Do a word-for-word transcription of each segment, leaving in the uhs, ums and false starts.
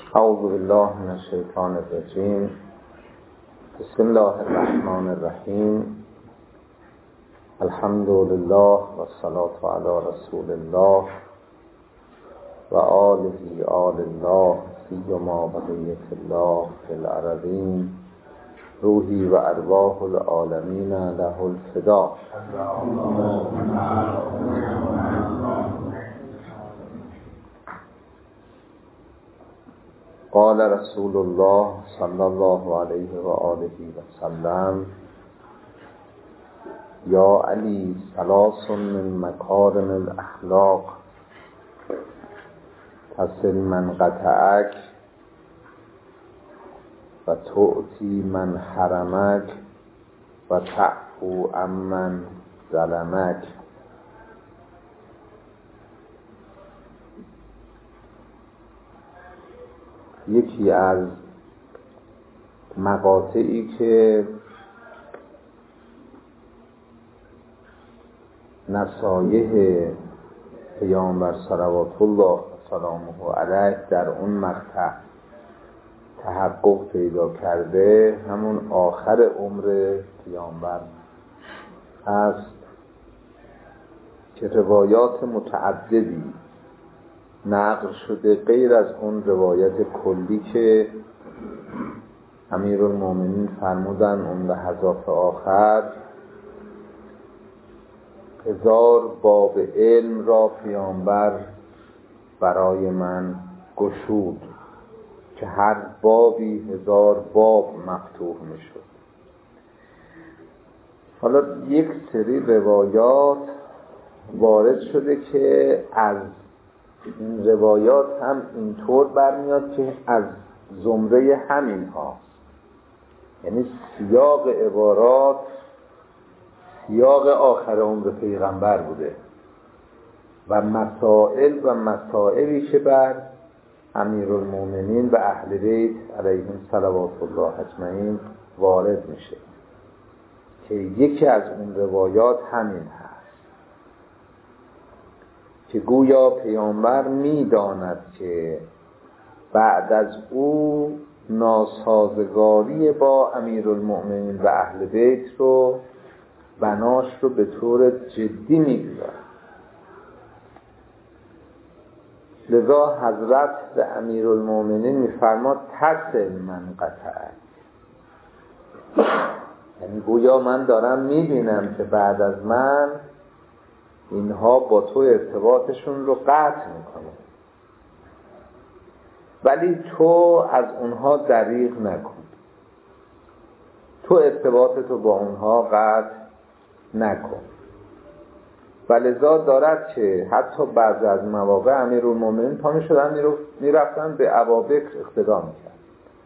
اعوذ بالله من الشیطان الرجیم. بسم الله الرحمن الرحیم. الحمد لله و الصلاة علی رسول الله و آله آل الله سیما بقیة الله فی الارضین. روحی و ارواح العالمین له الفدا. قال رسول الله صلی الله علیه و آله و سلم: یا علی ثلاث من مکارم الاخلاق تصل من قطعک و تؤتی من حرمک و تعفو عمن ظلمک. یکی از مقاطعی که نصایح پیامبر صلوات الله و سلامه علیه در اون مقطع تحقق پیدا کرده، همون آخر عمر پیامبر هست که روایات متعددی نقل شده غیر از اون روایت کلی که امیرالمومنین فرمودن اون لحظات آخر هزار باب علم را پیامبر برای من گشود که هر بابی هزار باب مفتوح می شد. حالا یک سری روایات وارد شده که از این روایات هم اینطور برمیاد که از زمره همین ها، یعنی سیاق عبارات سیاق آخر عمر پیغمبر بوده و مسائل و مسائلی که بر امیرالمومنین و اهل بیت علیهم صلوات الله اجمعین وارد میشه که یکی از اون روایات همین هست که گویا پیامبر می‌داند که بعد از او ناسازگاری با امیرالمومنین و اهل بیت رو بناش رو به طور جدی می‌گذارد. لذا حضرت به امیرالمومنین می‌فرماد تصل من قطعک، یعنی گویا من دارم می‌بینم که بعد از من اینها با تو ارتباطشون رو قطع میکنه، ولی تو از اونها دریغ نکن، تو ارتباطتو با اونها قطع نکن. ولذا دارد که حتی بعضی از مواقع امیرالمومنین پا میشدن میرفتن به ابابکر اقتدا میکرد.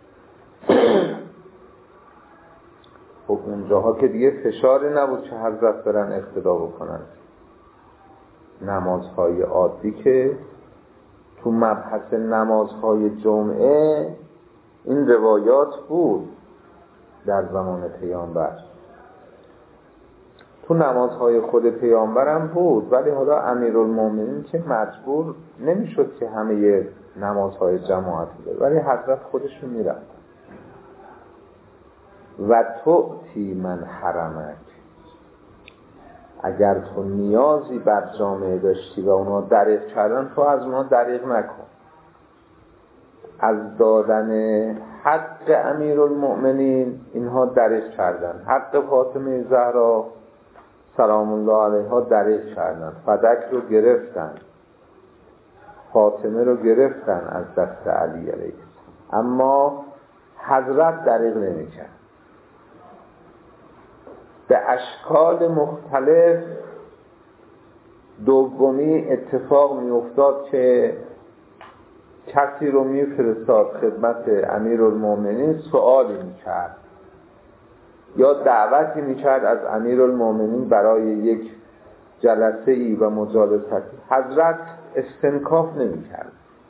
خب اونجاها که دیگه فشاری نبود که حضرت برن اقتدا بکنن، نمازهای عادی که تو مبحث نمازهای جمعه این روایات بود در زمان پیامبر، تو نمازهای خود پیامبر هم بود، ولی حالا امیرالمومنین که مجبور نمیشد که همه نمازهای جماعتی بده، ولی حضرت خودشون میرفت. و تؤتی من حرمک، اگر تو نیازی بر جامعه داشتی و اونا دریغ کردن، تو از اونا دریغ نکن. از دادن حق امیرالمؤمنین اینها دریغ کردن، حق فاطمه زهرا سلام الله علیها دریغ کردن، فدک رو گرفتن، فاطمه رو گرفتن از دست علی علیه السلام، اما حضرت دریغ نمی کرد. به اشکال مختلف دومی اتفاق می افتاد که کسی رو می فرستاد خدمت امیرالمومنین، سوالی می کرد یا دعوتی می کرد از امیرالمومنین برای یک جلسه ای و مجالستی. حضرت استنکاف نمی کرد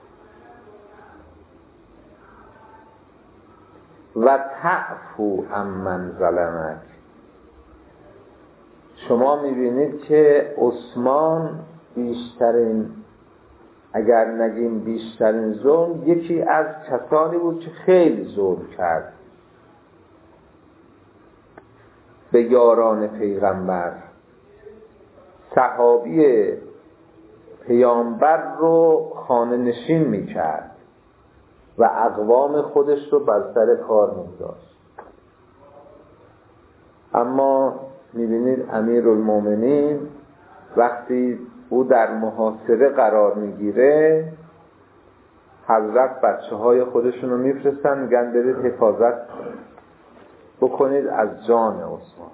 و تعفو عمن ظلمک. شما میبینید که عثمان بیشترین اگر نگیم بیشترین ظلم، یکی از کسانی بود که خیلی ظلم کرد به یاران پیغمبر. صحابی پیامبر رو خانه نشین میکرد و اقوام خودش رو بر سر کار می‌گذاشت. اما می‌بینید امیرالمومنین وقتی او در محاصره قرار میگیره، حضرت بچه های خودشون رو میفرستن، میگن برید حفاظت بکنید از جان عثمان.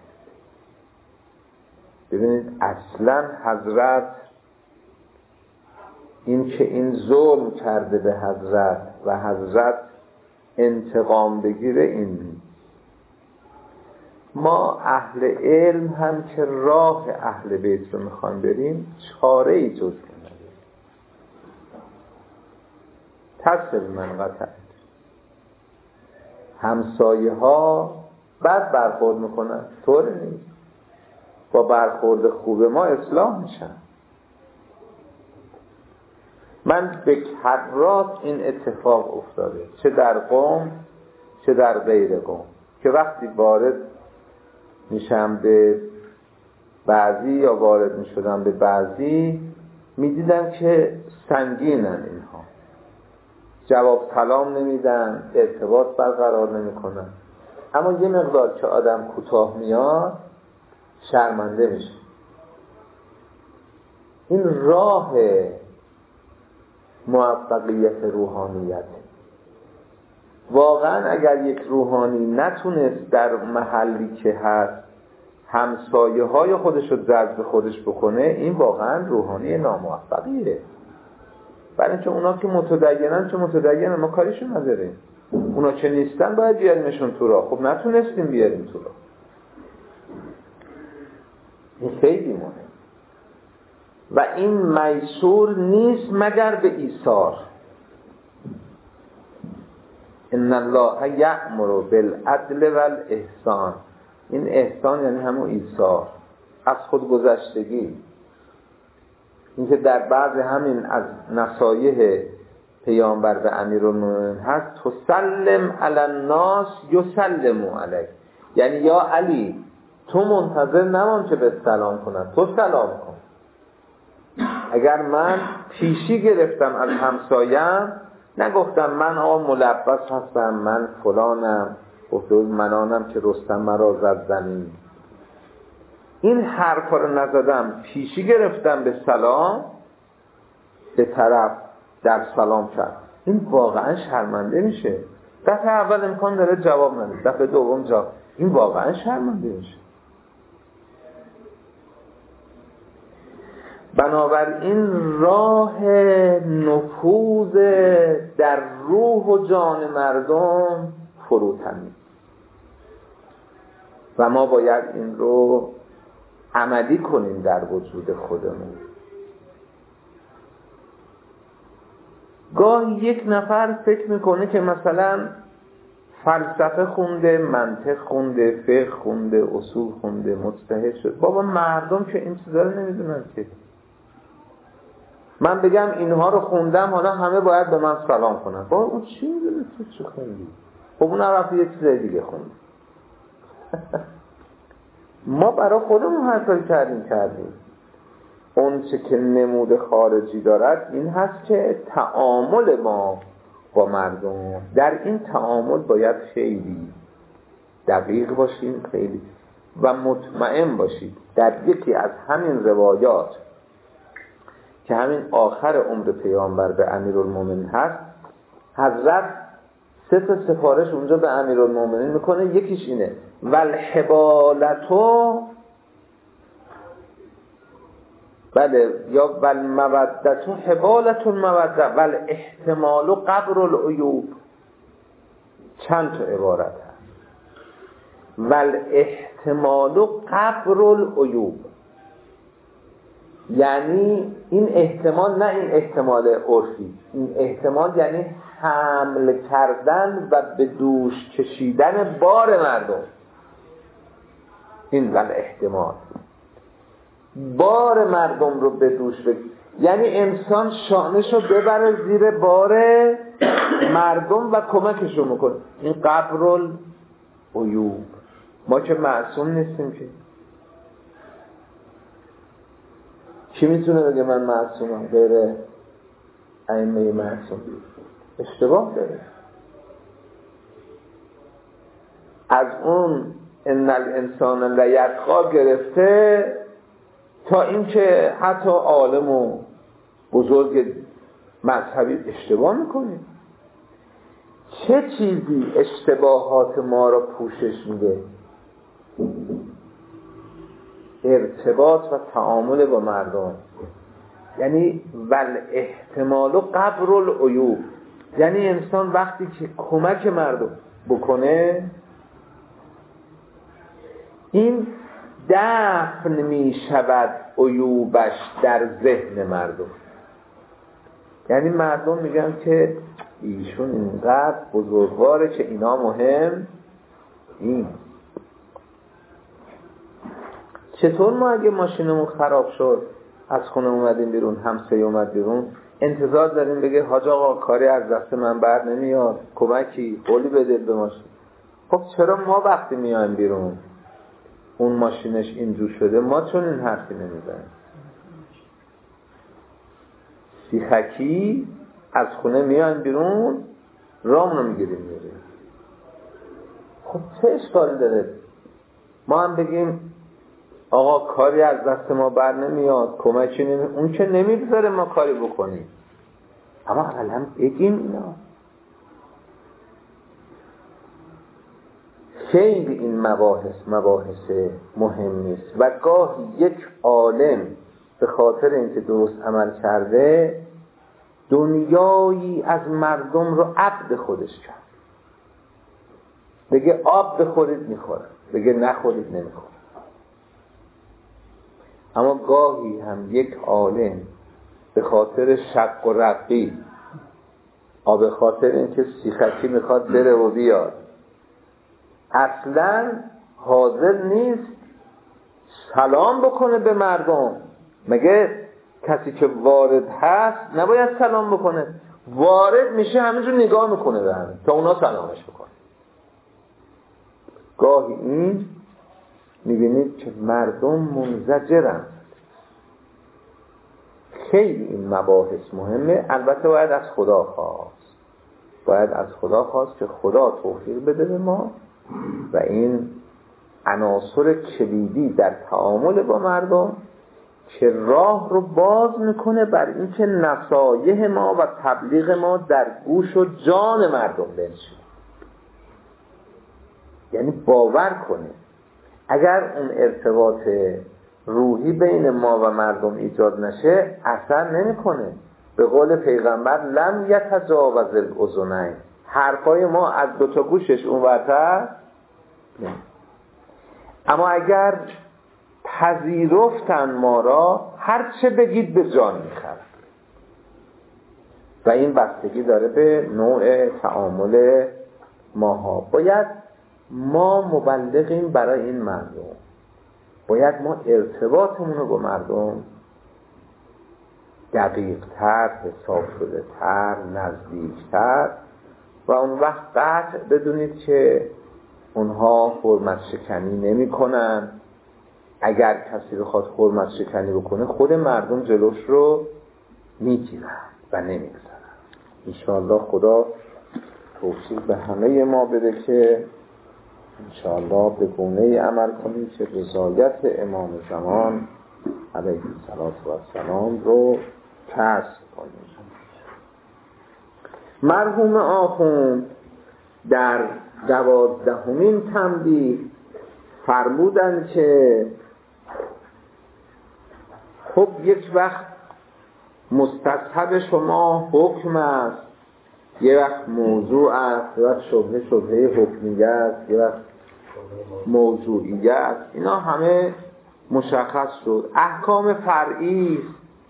ببینید اصلا حضرت این که این ظلم کرده به حضرت و حضرت انتقام بگیره، این نیست. ما اهل علم هم که راه اهل بیت رو میخوان بریم، چاره ای جز که نداریم. تصل من قطعت همسایه ها بد برخورد میکنن، طور نیست. با برخورد خوب ما اصلاح میشن. من به کرات این اتفاق افتاده، چه در قوم چه در غیر قوم، که وقتی وارد میشم به بعضی یا وارد میشدم به بعضی، میدیدم که سنگینن اینها، جواب سلام نمیدن، ارتباط برقرار نمیکنن. اما یه مقدار که آدم کوتاه میاد شرمنده میشه. این راه موفقیت روحانیت. واقعا اگر یک روحانی نتونست در محلی که هست همسایه های خودش رو جذب خودش بکنه، این واقعا روحانی ناموفقیه. برای اینکه اونا که متدینن چه متدینن، ما کاریشون نداریم. اونا که نیستن باید بیاریمشون تو راه. خب نتونستیم بیاریم تو راه. این خیلی مهمه و این میسور نیست مگر به ایثار. ان الله یأمر بالعدل والاحسان. این احسان یعنی همون ایثار، از خود گذشتگی. این که در بعض همین از نصایح پیامبر به امیرالمومنین هست، تسلم علی الناس یسلموا علیک. یعنی یا علی تو منتظر نمان که به سلام کنن، تو سلام کن. اگر من پیشی گرفتم از همسایم، نگفتم من آقا ملبس هستم، من فلانم، گفته منانم که رستم مرا زد زمین. این حرفا رو نزدم، پیشی گرفتم به سلام، به طرف در سلام کرد، این واقعا شرمنده میشه. دفعه اول امکان داره جواب نده، دفعه دوم جواب، این واقعا شرمنده میشه. بنابراین راه نفوذ در روح و جان مردم فروتنی و ما باید این رو عملی کنیم در وجود خودمون. گاهی یک نفر فکر میکنه که مثلا فلسفه خونده، منطق خونده، فقه خونده، اصول خونده، مجتهد شد. بابا مردم که این چیزا رو نمیدونن که. من بگم اینها رو خوندم، حالا همه باید به من سلام کنن. بابا اون چی میدونه تو چی خوندی؟ خب اون رفت یه چیز دیگه خوند. ما برای خودمون حاصل کردیم کردیم اون چه که نمود خارجی دارد این هست که تعامل ما با مردم، در این تعامل باید خیلی دقیق باشیم، خیلی و مطمئن باشید. در یکی از همین روایات که همین آخر عمر پیامبر به امیرالمومنین هست، حضرت سه تا سفارش اونجا به امیرالمومنین میکنه. یکیش اینه والحبالتو، بله، یا والمودتو حبالتو الموده والاحتمال قبر العیوب. چند تا عبارت هست. والاحتمال قبر العیوب، یعنی این احتمال، نه این احتمال عرفی، این احتمال یعنی حمل کردن و به دوش کشیدن بار مردم. این ول احتمال بار مردم رو به دوش بکشید. یعنی انسان شانشو ببره زیر بار مردم و کمکشون میکنه. این قبر العیوب. ما که معصوم نیستیم که. کی میتونه بگه من معصومم غیر ائمه معصوم؟ اشتباه داره. از اون ان الانسان لیطغی گرفته تا اینکه حتی عالم و بزرگ مذهبی اشتباه میکنه. چه چیزی اشتباهات ما را پوشش میده؟ ارتباط و تعامل با مردم. یعنی ول احتمال و قبر العیوب، یعنی انسان وقتی که کمک مردم بکنه این دفن می شود عیوبش در ذهن مردم. یعنی مردم میگن که ایشون اینقدر بزرگواره که اینا مهم این. چطور ما اگه ماشینمون خراب شد از خونه اومدیم بیرون، همسایه اومد بیرون، انتظار داریم بگه حاج آقا کاری از دست من بر نمیاد، کمکی قولی بده به ماشین؟ خب چرا ما وقتی میایم بیرون اون ماشینش اینجور شده ما چون این حرفی نمیزنیم؟ سیخکی از خونه میایم بیرون رامونو میگیریم میریم. خب چه اشکالی داره ما هم بگیم آقا کاری از دست ما بر نمیاد، کمکی نمی... اون که نمیذاره ما کاری بکنیم، اما اقلا بگیم اینا. خیلی این مباحث مباحث مهمی است و گاهی یک عالم به خاطر اینکه درست عمل کرده دنیایی از مردم رو عبد خودش کرد. بگه آب بخورید میخوره، بگه نخورید نمیخوره. اما گاهی هم یک عالم به خاطر شق و رقی، به خاطر اینکه سیخکی میخواد بره و بیاد، اصلا حاضر نیست سلام بکنه به مردم. مگه کسی که وارد هست نباید سلام بکنه؟ وارد میشه همینجور نگاه میکنه به همه تا اونا سلامش بکنه. گاهی این میبینید که مردم منزجرن. خیلی این مباحث مهمه. البته باید از خدا خواست باید از خدا خواست که خدا توفیق بده به ما و این عناصر کلیدی در تعامل با مردم که راه رو باز میکنه بر اینکه نصایح ما و تبلیغ ما در گوش و جان مردم بنشینه. یعنی باور کنه اگر اون ارتباط روحی بین ما و مردم ایجاد نشه اثر نمیکنه. به قول پیغمبر لم یتجاوز الاذنین، حرفای ما از دو تا گوشش اونورتر نه. اما اگر پذیرفتن ما را هر چه بگید به جان میخورد و این بستگی داره به نوع تعامل ماها. باید ما مبلغیم برای این مردم، باید ما ارتباطمون رو با مردم دقیق تر، حساب شده تر، نزدیک تر و اون وقت قطع بدونید که اونها حرمت شکنی نمی کنن. اگر کسی بخواد حرمت شکنی بکنه خود مردم جلوش رو میگیرن و نمیگذارن. انشاءالله خدا توفیق به همه ما بده که انشاءالله به گونه‌ای عمل کنیم که رضایت امام زمان علیه السلام رو کسب کنیم. مرحوم آخوند در دوازدهمین تنبیه فرمودند که خب یک وقت مستصحب شما حکم است، یه وقت موضوع است، یه وقت شبهه شبهه حکمیه است، یه وقت موضوعیه است. اینا همه مشخص شد. احکام فرعی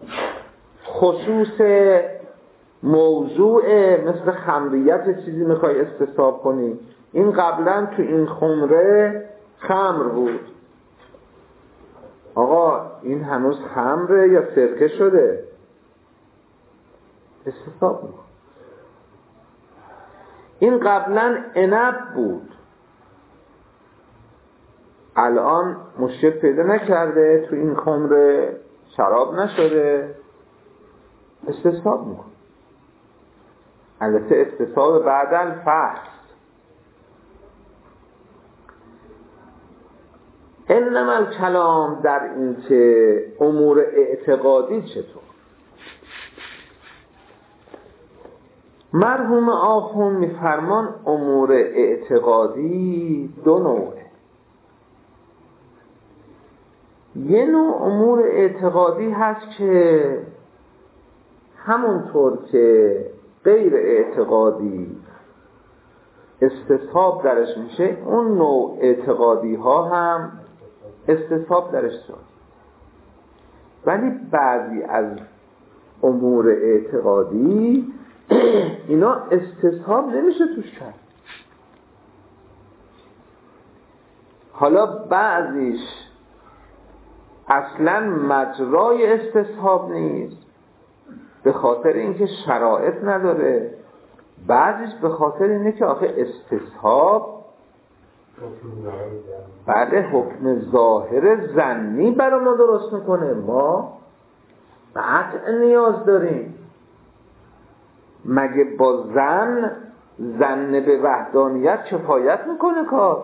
خصوص موضوع مثل خمریت چیزی میخوای استصحاب کنی، این قبلا تو این خمره خمر بود، آقا این هنوز خمره یا سرکه شده؟ استصحاب میکنه. این قبلا عنب بود، الان مشکل پیدا نکرده، تو این خمر شراب نشده، استصحاب میکنه. البته استصحاب بعد الفحص. انما الکلام در این که امور اعتقادی چطور. مرحوم آخوند میفرمان امور اعتقادی دو نوعه. یه نوع امور اعتقادی هست که همونطور که غیر اعتقادی استصحاب درش میشه، اون نوع اعتقادی ها هم استصحاب درش شد. ولی بعضی از امور اعتقادی اینا استصحاب نمیشه توش کرد. حالا بعضیش اصلا مجرای استصحاب نیست به خاطر اینکه شرایط نداره، بعضیش به خاطر اینه که آخه استصحاب بعد حکم ظاهر ظنی برای ما درست میکنه. ما قطع نیاز داریم. مگه با ظن ظن به وحدانیت کفایت میکنه؟ کار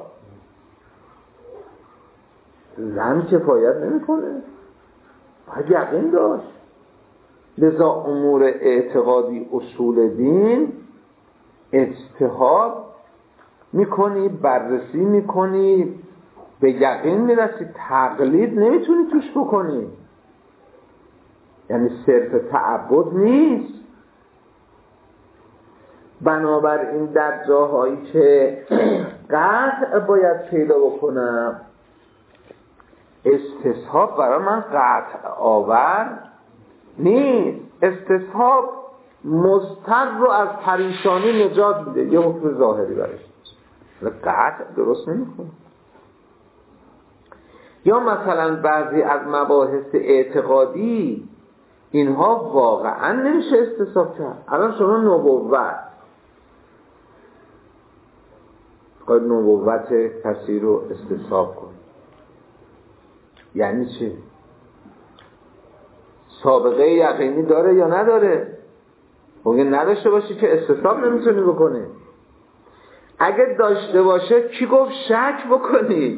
ظن کفایت نمیکنه، باید یقین داشت. لذا امور اعتقادی اصول دین اجتهاد میکنی، بررسی میکنی، به یقین میرسی، تقلید نمیتونی توش بکنی. یعنی صرف تعبد نیست. بنابراین در جاهایی که قطع باید پیدا بکنم، استصحاب برای من قطع آور نیست. استصحاب مضطر رو از پریشانی نجات میده، یه حکم ظاهری برش قطع درست نمیکنه. یا مثلا بعضی از مباحث اعتقادی اینها واقعا نمیشه استصحاب کرد. الان شما نبوت باید نبوت کسی رو استصحاب کنید. یعنی چی؟ سابقه یقینی داره یا نداره؟ ممکن نداشته باشه که استصحاب نمیتونی بکنی. اگه داشته باشه کی گفت شک بکنی؟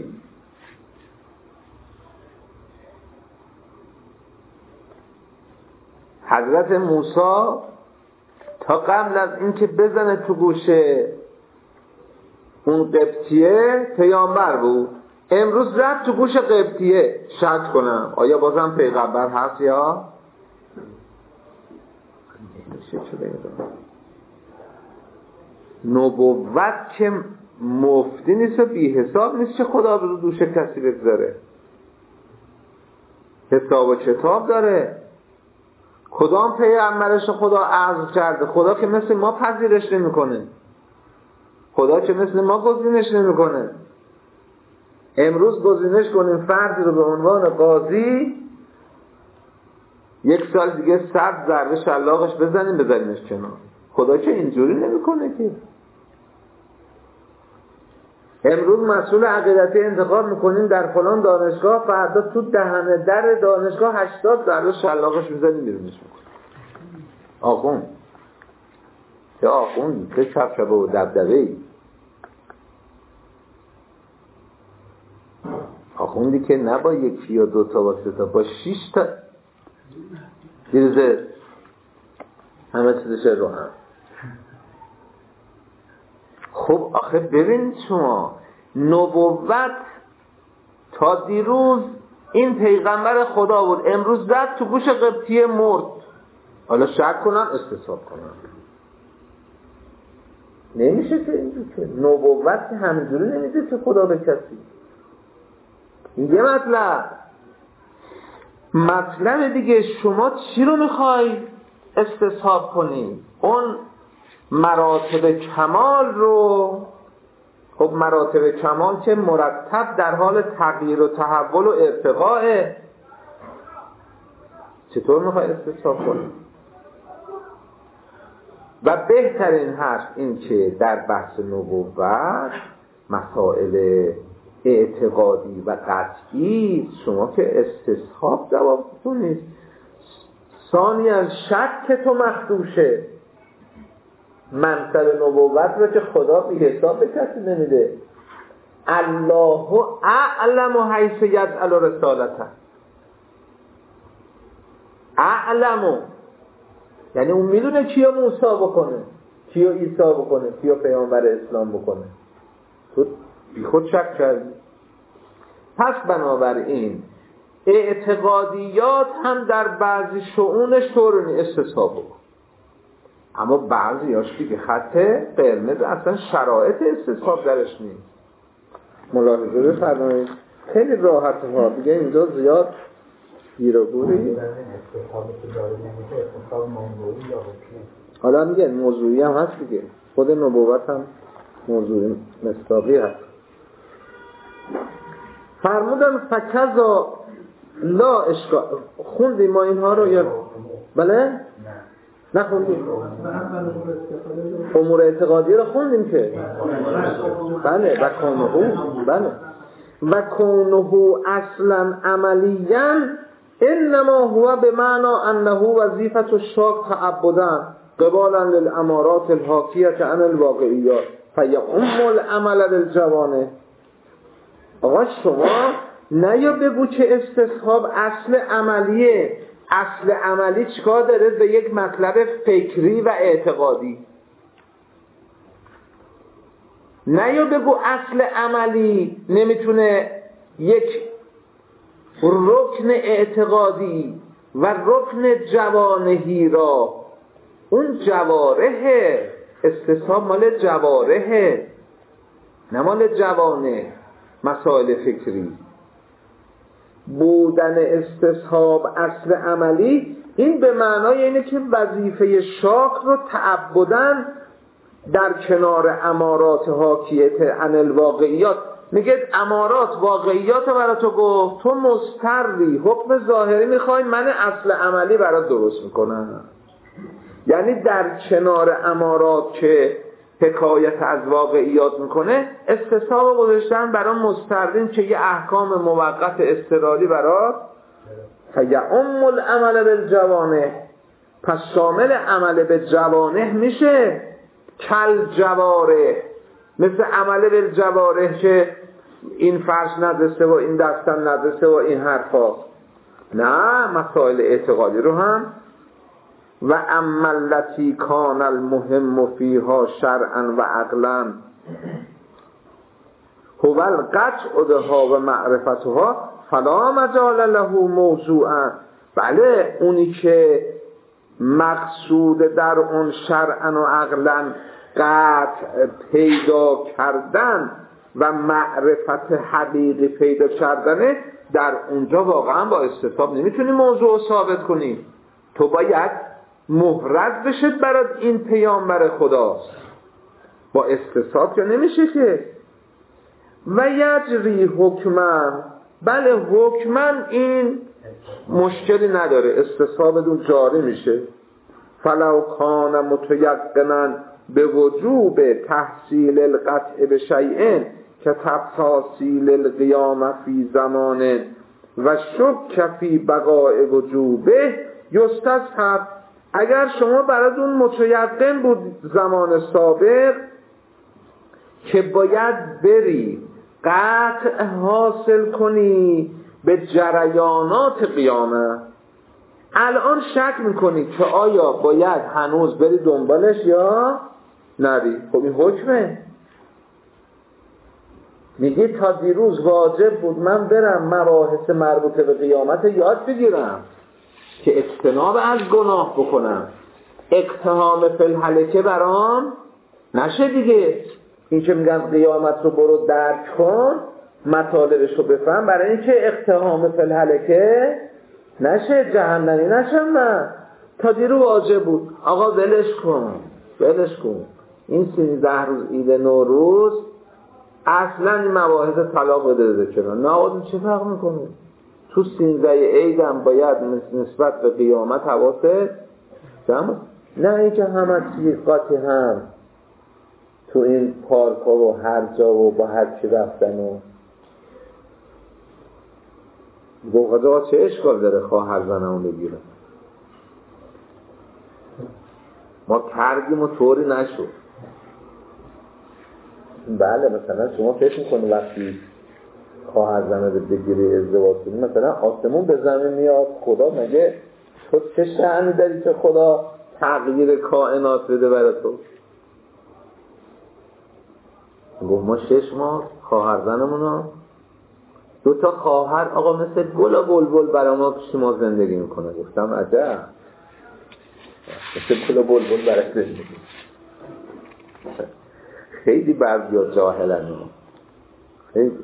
حضرت موسی تا قبل از اینکه بزنه تو گوشه اون قبطیه پیامبر بود. امروز رفت تو گوش قبطیه، شک کنم آیا بازم پیغمبر هست یا نبوت که مفتی نیست و بی حساب نیست که خدا رو دوش کسی بگذاره. حساب و کتاب داره. کدام پیغمبرش خدا عرض کرده؟ خدا که مثل ما پذیرش نمی کنه، خدا که مثل ما گزینش نمی کنه. امروز گزینش کنیم فردی رو به عنوان قاضی، یک سال دیگه صد ضربه شلاقش بزنیم بزنیمش کنار. خدا که اینجوری نمیکنه که. امروز مسئول عقیدتی انتخاب میکنیم در فلان دانشگاه، فردا تو دهنه در دانشگاه هشتاد ضربه شلاقش میزنیم بیرونش میکنیم. آخوند چه آخوند چه چپچپه و دبدبه‌ای. آخوندی که نه با یکی یا دو تا با سه تا، با شیش تا دیروزه همه چیزشه رو هم. خب آخه ببینید شما، نبوت تا دیروز این پیغمبر خدا بود، امروز زد تو گوش قبطیه مرد. حالا شک کنم استصحاب کنم نمیشه که اینجور که نبوت که همینجوری نمیده که خدا به کسی. این یه مطلب. مطلب دیگه، شما چی رو میخوای استصحاب کنی؟ اون مراتب کمال رو. خب مراتب کمال که مرتب در حال تغییر و تحول و ارتقاء، چطور میخوای استصحاب کنی؟ و بهترین هست این که در بحث نبوت مسائل اعتقادی و قطعی شما که استصحاب جوابتون نیست. ثانیاً شک تو مخدوشه، منصب نبوت رو که خدا بی حساب به کسی نمیده. الله اعلم حیث یجعل رسالته. اعلم یعنی اون میدونه کیو موسی بکنه، کیو عیسی بکنه، کیو پیامبر اسلام بکنه. تو بی خود شک کردی. پس بنابراین اعتقادیات هم در بعضی شؤونش طور استصحاب بکن، اما بعضی هاش دیگه خط قرمز اصلا شرایط استصحاب درش نیست. ملاحظه بفرمایید. خیلی راحت ها دیگه اینجا زیاد گیر و گوری. حالا میگه موضوعی هم هست دیگه، خود نبوت هم موضوعی مصداقی هست. فرمودن فکذا لا اشکال. خوندیم ما اینها رو یا بله؟ نخوندیم. امور اعتقادی رو خوندیم که بله. و کونه بله و کونه اصلا عملیاً انما هو بمعنى انه وظیفه الشاک تعبداً قبالا للامارات الحاکیه عن الواقعیات فیعم العمل بالجوانح. آقا شما نه یا بگو که استصحاب اصل عملیه. اصل عملی چیکار داره به یک مطلب فکری و اعتقادی؟ نه یا بگو اصل عملی نمیتونه یک رکن اعتقادی و رکن جوانحی را، اون جوارح استصحاب مال جوارح نه مال جوانح، مسائل فکری. بودن استصحاب اصل عملی این به معنای اینه که وظیفه شاک رو تعبداً در کنار امارات حاکیت عن الواقعیات. میگه امارات واقعیات رو برای تو گفت، تو مضطری حکم ظاهری میخوای، من اصل عملی برات درست میکنم. یعنی در کنار امارات که حکایت از واقعیات میکنه استصحاب گذاشتن برای مضطرین که یه احکام موقت اضطراری برات فیعم العمل بالجوانح. پس شامل عمل به جوانح میشه، کل جوارح، مثل عمل بالجوارح که این فرش ندرسه و این دستم ندرسه و این حرفا. نه، مسائل اعتقادی رو هم و عملتی کان المهم فیها شرعا و عقلا هو القطع دها و معرفتها فلا مجال له موضوعا. بله اونی که مقصود در اون شرعا و عقلا قطع پیدا کردن و معرفت حقیقی پیدا کردنه، در اونجا واقعا با استصحاب نمیتونی موضوع رو ثابت کنی. تو باید محرز بشد برای این پیامبر خداست، با استصحاب که نمیشه که. و یجری حکمن، بله حکمن این مشکلی نداره، استصحاب دون جاری میشه. فلو کان متیقنا به وجوب تحصیل القطع به شیئن که تحصیل القیام فی زمان و شک فی بقاء وجوبه یستصحب. اگر شما براتون متیقن بود زمان سابق که باید بری قطع حاصل کنی به جریانات قیامت، الان شک میکنی که آیا باید هنوز بری دنبالش یا نری. خب این حکمه. میگی تا دیروز واجب بود من برم مباحث مربوطه به قیامت یاد بگیرم که اجتناب از گناه بکنم، اقتحام فی الهلکه برام نشه دیگه. این که میگن قیامت رو برو درک کن، مطالبش رو بفهم، برای این که اقتحام فی الهلکه نشه، جهنمی نشم. من تا دیرو واجب بود، آقا ولش کن ولش کن. این سیزده روز عید نوروز اصلا این مباحث طلاق بده کنار، نه آقا چه فرق میکنه؟ تو سیزده عیدم باید نسبت به قیامت حواست جمع. نه اینکه همه سیقاتی هم تو این پارک ها و هر جا و با هر کی رفتن و گوهده چه اشکال داره خواهر زنمون بگیرن. ما کردیم و طوری نشد. بله مثلا شما فکر میکنی وقتی خواهر زنه بگیری ازدواج کنی مثلا آسمون به زمین میاد خدا مگه تو چه شأنی داری که خدا تغییر کائنات بده برای تو؟ گفت ما شش ماه خواهر زنمونو دو تا خواهر آقا مثل گل و بلبل برای ما پیش ما زندگی میکنه. گفتم عجب مثل گل و بلبل برای زندگی. خیلی بعضیا جاهلن خیلی.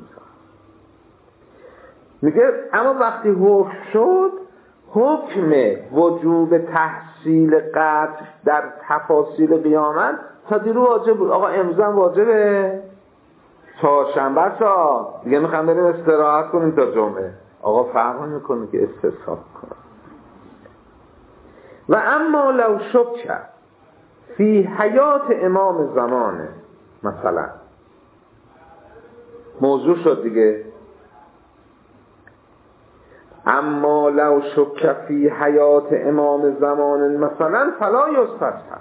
میگه اما وقتی حکم شد حکم وجوب تحصیل قطع در تفاصیل قیامت تا دیرو واجب بود. آقا امروز هم واجبه چهارشنبه سا دیگه میخوام بریم استراحت کنیم تا جمعه. آقا فهم میکنه که استصحاب کنه. و اما لو شک فی حیات امام زمانه مثلا موضوع شد دیگه. اما لو شک فی حیات امام زمان مثلا فلا یستصحب.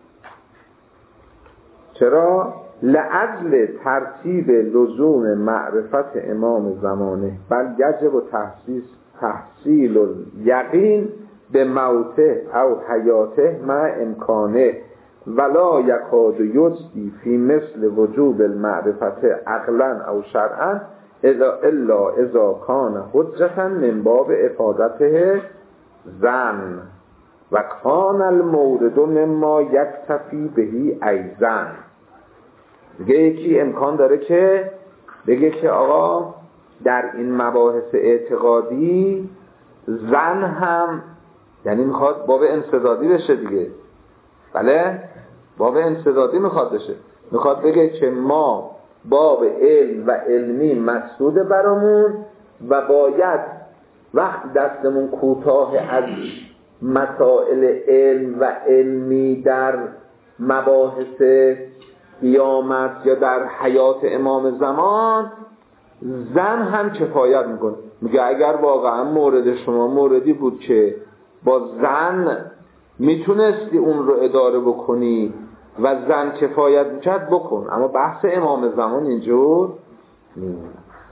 چرا؟ لعجل ترتیب لزوم معرفت امام زمانه بل یجب تحصیل تحصیل الیقین به موته او حیاته مع امکانه ولا یکاد یجدی فی مثل وجوب المعرفت عقلا او شرعا الا اذا کان حجتا من باب افادته زن و کان المورد مما یکتفی بهی ایزن. دیگه یکی امکان داره که بگه که آقا در این مباحث اعتقادی زن هم یعنی میخواد باب انسدادی بشه دیگه. بله باب انسدادی میخواد بشه. میخواد بگه که ما باب علم و علمی مسعود برامون و باید وقت دستمون کوتاه از مسائل علم و علمی در مباحث قیامت یا در حیات امام زمان زن هم کفایت میکنه. میگه اگر واقعا مورد شما موردی بود که با زن میتونستی اون رو اداره بکنی و زن کفایت میکرد بکن، اما بحث امام زمان اینجور نیست.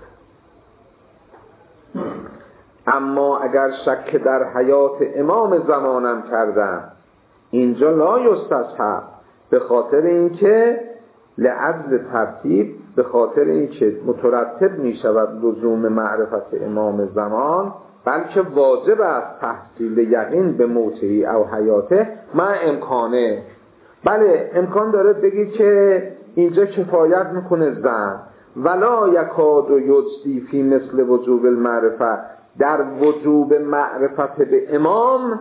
اما اگر شک در حیات امام زمانم کردم اینجا لا یستصحب به خاطر اینکه لعجل ترتیب به خاطر اینکه مترتب میشود لزوم معرفت امام زمان بلکه واجب است تحصیل یقین به موتهی او حیاته مع امکانه. بله امکان داره بگی که اینجا کفایت میکنه زن ولا یکاد و یجدی فی مثل وجوب المعرفت در وجوب معرفت به امام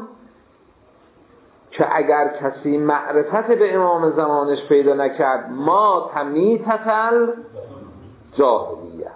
که اگر کسی معرفت به امام زمانش پیدا نکرد ما تمیتتل جاهلیه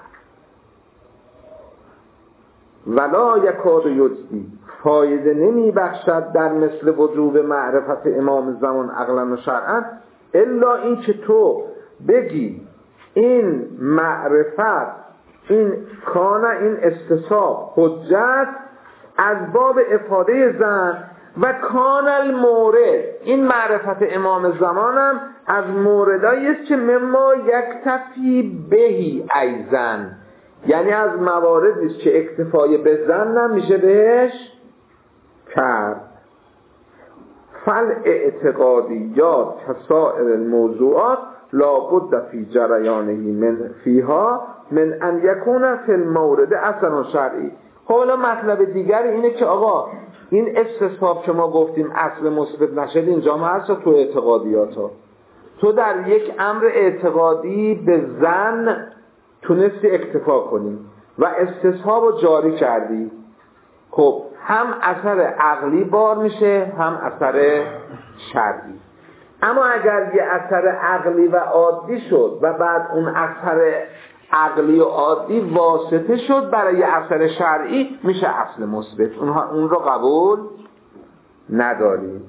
ولا یکاد و یجدی فایده نمی بخشد در مثل وجوب معرفت امام زمان عقلا و شرعا الا این که تو بگی این معرفت این کانه این استصحاب حجت از باب افاده زن و کان المورد این معرفت امام زمانم از موردایی است که مما یکتفی بهی ایزن یعنی از مواردی است که اکتفای به زن نمیشه بهش کرد. فل اعتقادیات کسائر الموضوعات لابد فی جریانهی من فیها من ان یکون فی المورد اصلا شرعی. حالا مطلب دیگر اینه که آقا این استصحاب که ما گفتیم اصل مثبت نشد اینجا هم هست تو اعتقادیات ها. تو در یک امر اعتقادی به زن تونستی اکتفا کنی و استصحاب رو جاری کردی، خب هم اثر عقلی بار میشه هم اثر شرعی. اما اگر یه اثر عقلی و عادی شد و بعد اون اثر عقلی و عادی واسطه شد برای اثر شرعی میشه اصل مثبت، اونها اون رو قبول نداریم.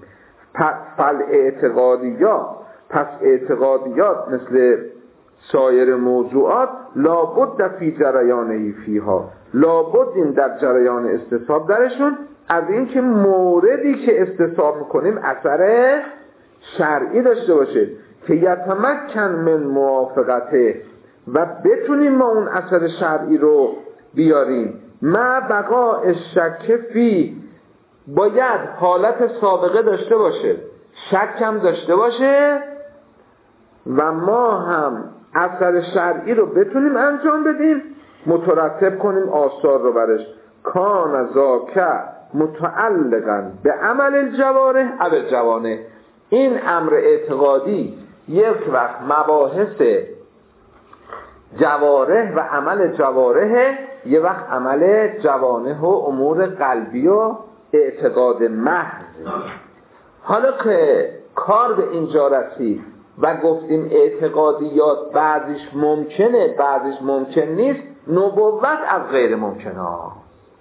فل اعتقادیات پس اعتقادیات مثل سایر موضوعات لابد فی جریانه فیها، لابد این در جریان استصحاب درشون از این که موردی که استصحاب میکنیم اثر شرعی داشته باشه که یتمکن من موافقته و بتونیم ما اون اثر شرعی رو بیاریم. ما بقاء شک فی، باید حالت سابقه داشته باشه، شک هم داشته باشه و ما هم اثر شرعی رو بتونیم انجام بدیم، مترتب کنیم آثار رو برش. کان ذاک متعلقا به عمل الجوارح او الجوانح، این امر اعتقادی یک وقت مباحث جوارح و عمل جوارح، یه وقت عمل جوانح و امور قلبی و اعتقاد محض. حالا که کار به اینجا رسید و گفتیم اعتقادیات بعضیش ممکنه بعضیش ممکن نیست، نبوت از غیر ممکنه ها.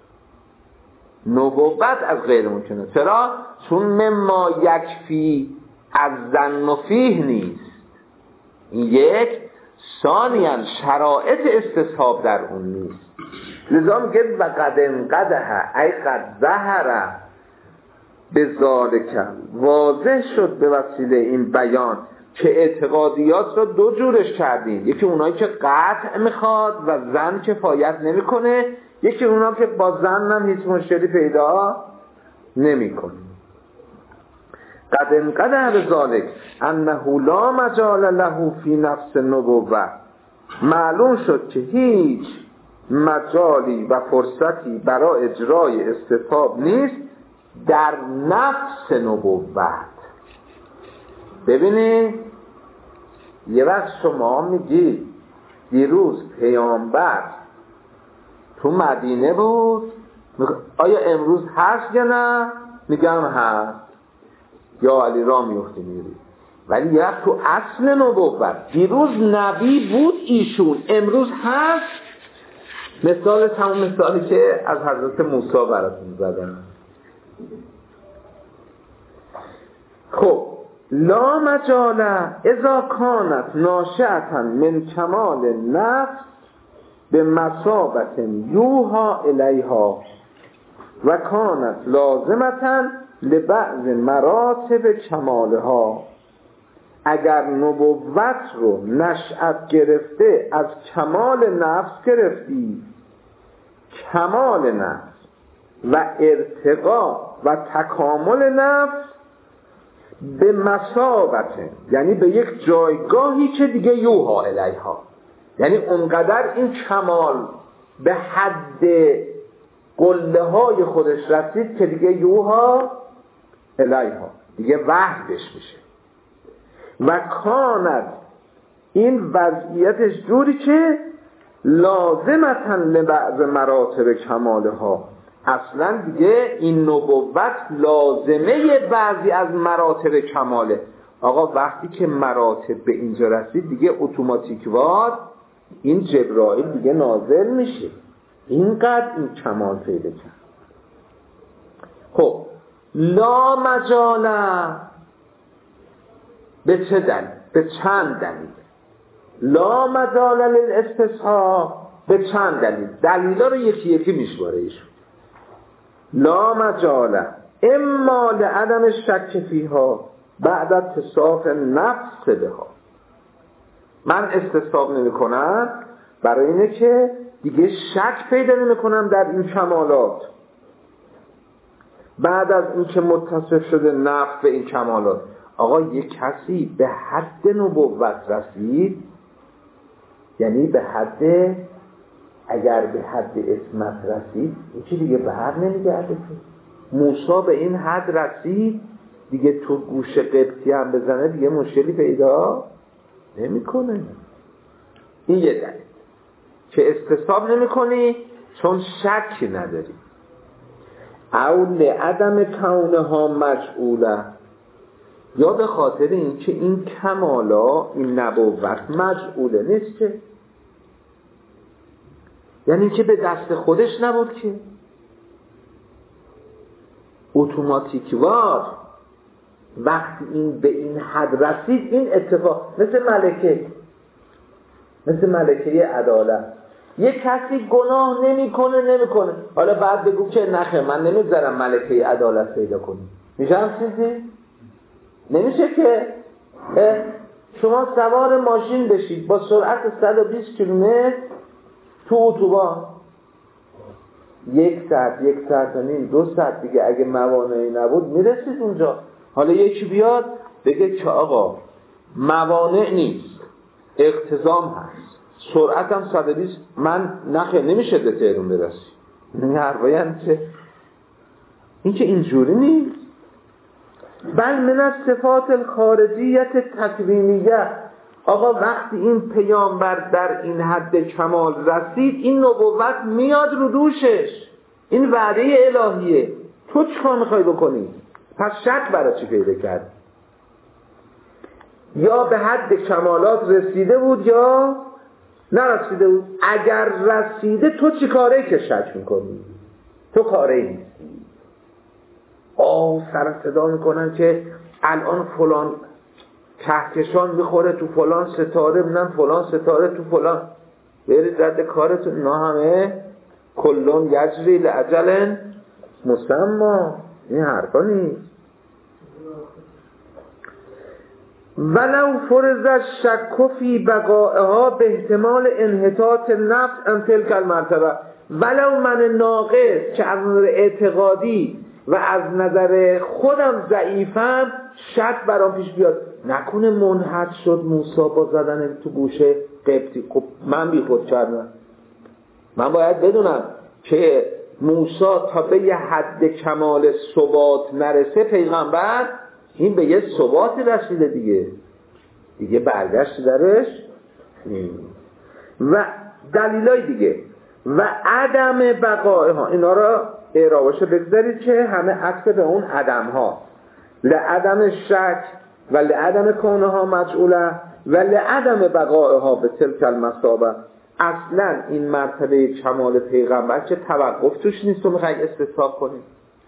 نبوت از غیر ممکنه. چرا؟ چون مما یکفی از ظن و فیه نیست. این یک. ثانیاً شرایط استصحاب در اون نیست. لذا میگه و قد انقدح ای قد ظهر به ذالک، واضح شد به وسیله این بیان که اعتقادیات را دو جورش کردیم. یکی اونایی که قطع میخواد و ظن کفایت نمیکنه، یکی اونا که با ظن هم هیچ مشکلی پیدا نمیکنه. قد انقدح به ذالک انه لا مجال له فی نفس نبوه، معلوم شد که هیچ مجالی و فرصتی برای اجرای استصحاب نیست در نفس نبوت. ببینید یه وقت شما میگی دیروز پیامبر تو مدینه بود، آیا امروز هست یا نه؟ میگم هست، یا علی را میفتی میری. ولی یه وقت تو اصل نبوت دیروز نبی بود ایشون، امروز هست. مثال همون مثالی که از حضرت موسی براتون زدم. خب لا مجال اذا کانت ناشئة من کمال نفس به مثابت یوها الیها و کانت لازمة لبعض مراتب کمالها. اگر نبوت رو نشأت گرفته از کمال نفس گرفتی، کمال نفس و ارتقا و تکامل نفس به مثابت، یعنی به یک جایگاهی که دیگه یوها الیها، یعنی اونقدر این کمال به حد قله های خودش رسید که دیگه یوها الیها، دیگه وحی بهش میشه. و کانت، این وضعیتش جوری که لازمتاً لبعض مراتب کمالها، اصلا دیگه این نبوت لازمه بعضی از مراتب کماله. آقا وقتی که مراتب به اینجا رسید دیگه اتوماتیک وار این جبرائیل دیگه نازل میشه، اینقدر این کمال پیدا کرد. خب لا مجاله به چه دلیل؟ به چند دلیل. لا مجال للاستصحاب به چند دلیل. دلیلا رو یکی یکی میشماره ایشون. لا مجال اما لعدم شک فیها بعد اتصاف نفس بها. من استصحاب نمی کنم برای اینه که دیگه شک پیدا نمی کنم در این کمالات بعد از این که متصف شده نفس به این کمالات. آقا یک کسی به حد نبوت رسید، یعنی به حد، اگر به حد اسمت رسید یکی دیگه بر نمیگرده. موسی به این حد رسید دیگه تو گوش قبطی هم بزنه دیگه مشکلی پیدا نمی کنه. این یه دلیل که استصحاب نمی کنی چون شکی نداری. او لعدم کونها مجعوله، یا به خاطر این که این کمالا، این نبوت مجعوله نیست، که یعنی که به دست خودش نبود، که اتوماتیک وار وقتی این به این حد رسید، این اتفاق مثل ملکه، مثل ملکه عدالت. یک کسی گناه نمیکنه نمیکنه حالا بعد بگو که نخه من نمیذارم ملکه عدالت پیدا کنی، میشه هم چیزی؟ نمیشه که. شما سوار ماشین بشید با سرعت صد و بیست کیلومتر تو اتوبان، یک ساعت یک ساعت و نیم دو ساعت دیگه اگه موانعی نبود میرسید اونجا. حالا یکی بیاد بگه که آقا موانع نیست، اقتضام هست، سرعتم صد و بیست، من نخیر نمیشه به تهران برسی. این حرفایی هم که این که اینجوری نیست. بل من از صفات الخارجیت تکوینیه. آقا وقتی این پیامبر در این حد کمال رسید، این نبوت میاد رو دوشش، این وعده الهیه، تو چیکار میخوای بکنی؟ پس شک برای چی پیدا کرد؟ یا به حد کمالات رسیده بود یا نرسیده بود. اگر رسیده تو چی کاره که شک میکنی؟ تو کاره نیستی. آه سر صدا میکنن که الان فلان کهکشان میخوره تو فلان ستاره، بینن فلان ستاره تو فلان، برید رد کارتون. اینا همه کلون یجری لعجل مسمى، این حرفا نیست. ولو فرض الشک فی بقائها به احتمال انحطاط نفس ان تلک المرتبه. ولو من ناقص که از نظر اعتقادی و از نظر خودم ضعیفم، شک برام پیش بیاد نکنه منحط شد موسی با زدن تو گوشه قبطی. خب من بی خود کردم، من باید بدونم که موسی تا به یه حد کمال ثبات نرسه پیغمبر این به یه ثباتی رسیده دیگه دیگه برگشت درش. و دلیلای دیگه و عدم بقایها، اینا را اعرابش بگذارید که همه عکس به اون عدم ها، لعدم شک و لعدم کونها مجعوله و لعدم بقایها به تلک المثابه. اصلا این مرتبه کمال پیغمبر که توقف توش نیست، تو میخوای استصحاب کنی.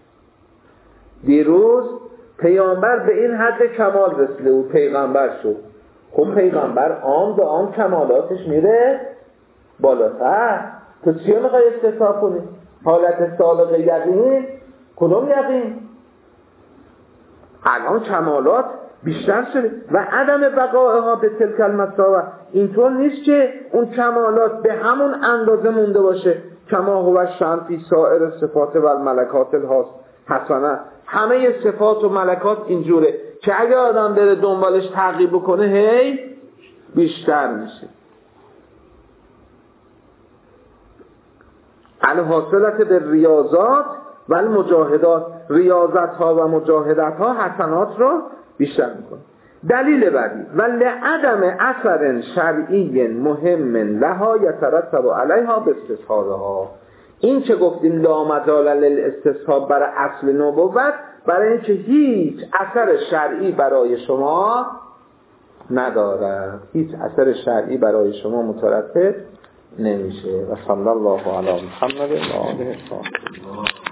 دیروز پیامبر به این حد کمال رسیده و پیغمبر شد. خب پیغمبر آن به آن کمالاتش میره بالاتر، تو چیه میخوای استصحاب کنی؟ حالت سابق یقین کدوم یقین؟ الان کمالات بیشتر شده. و عدم بقایها به تلک المثابه، اینطور نیست که اون کمالات به همون اندازه مونده باشه. کما هو شأن فی سایر صفات و الملکات الحسنه. همه صفات و ملکات اینجوره که اگه آدم بره دنبالش تعقیب بکنه هی بیشتر میشه. الحاصلت به ریاضات و المجاهدات، ریاضت ها و مجاهدت ها حسنات را بیشتر میکنه. دلیل بعدی و لعدم اثر شرعی مهم لها یترتب علیها به استصحابها. این که گفتیم لا مجال للاستصحاب برای اصل نبوت، برای اینکه هیچ اثر شرعی برای شما ندارد، هیچ اثر شرعی برای شما مترتب نمیشه. و صلی الله علی محمد و آله الطاهرین.